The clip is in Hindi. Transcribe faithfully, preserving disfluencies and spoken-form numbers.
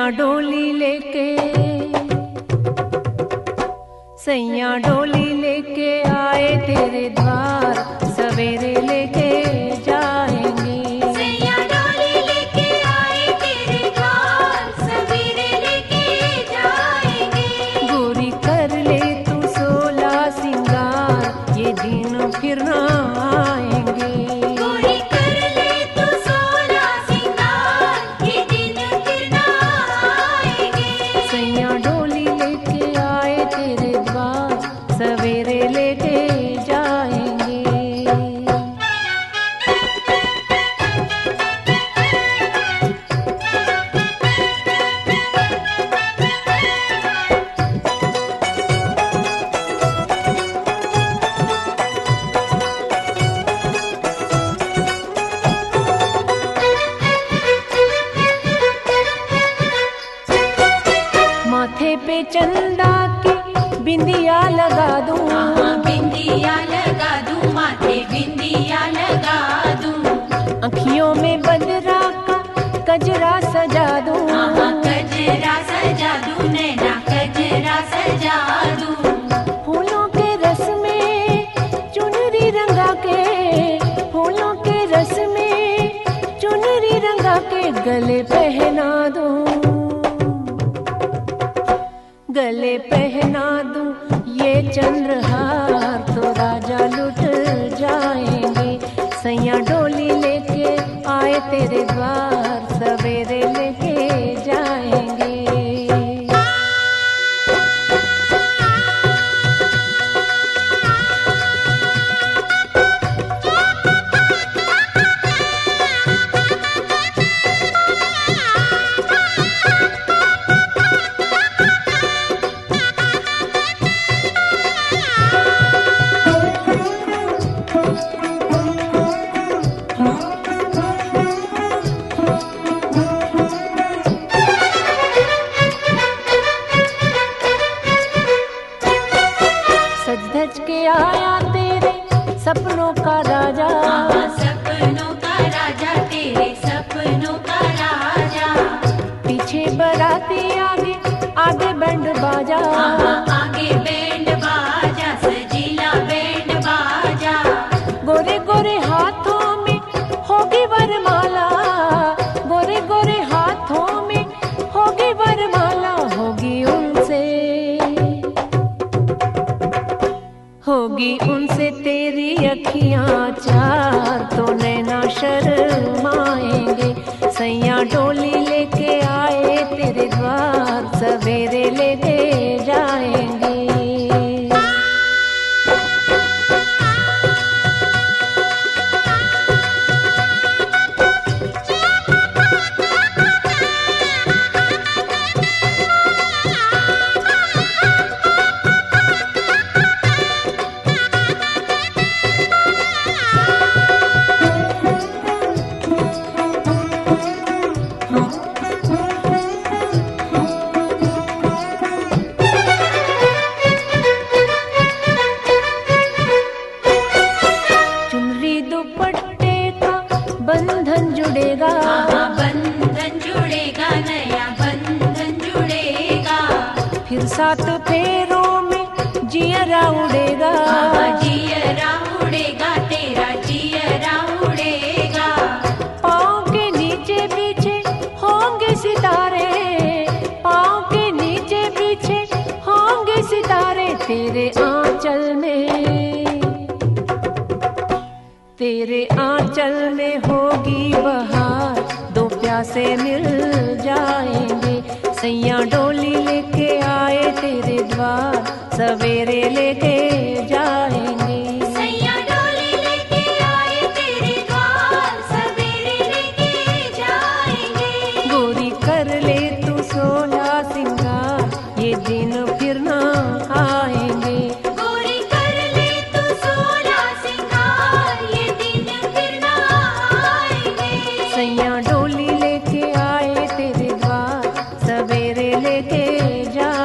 सैया डोली लेके सैया डोली लेके आए तेरे द्वार, सवेरे लेके जाएंगे। सैया डोली लेके आए तेरे द्वार, सवेरे लेके जाएंगे। गोरी कर ले तू सोला सिंगार, ये दिन फिर ना आएंगे। गोरी कर ले तू सोला सिंगार, ये दिन फिर ना आएंगे। सैया डोली लेके आए तेरे द्वार, सवेरे लेके जाएंगे। माथे पे चंदा की बिंदिया लगा दूं, बिंदिया लगा दूं, माथे बिंदिया लगा दूं। अखियों में बदरा का कजरा सजा दूं, कजरा सजा दूं, नैना कजरा सजा दूं। फूलों के रस में चुनरी रंगा के, फूलों के रस में चुनरी रंगा के गले पहना दूं, गले पहना दूं ये चंद्रहार, तो राजा लुट जाएंगे। सैया डोली लेके आए तेरे द्वार, सवेरे लेके जाएंगे। सज धज के आया तेरे सपनों का राजा, सपनों का राजा, तेरे सपनों का राजा। पीछे बराती आगे आगे बैंड बाजा, आगे बैंड बाजा, सजीला बैंड बाजा। गोरे गोरे हाथों में होगी वरमाला, गोरे गोरे हाथों में होगी वरमाला। होगी उनसे होगी उनसे तेरी अखियां चार, तो नैना शर्माएंगे। सैया डोली लेके आए तेरे द्वार, सवेरे लेके जाएंगे। चुनरी दुपट्टे का बंधन जुड़ेगा, बंधन जुड़ेगा, नया बंधन जुड़ेगा। फिर सात फेरों में जियरा उड़ेगा, जियरा उड़ेगा, तेरा जियरा उड़ेगा। पाँव के नीचे पीछे होंगे सितारे, पाँव के नीचे पीछे होंगे सितारे। तेरे आंचल में तेरे आंचल में होगी बहार, दो प्यासे मिल जाएंगे। सैया डोली लेके आए तेरे द्वार, सवेरे लेके जाएंगे। सैया डोली लेके आए तेरे द्वार, सवेरे लेके जाएंगे। गोरी कर ले तू सोला सिंगार, ये दिन फिर ना आएंगे। गोरी कर ले तू सोला सिंगार, ये दिन फिर ना आएंगे। सैया डोली लेके आए तेरे द्वार, सवेरे लेके जा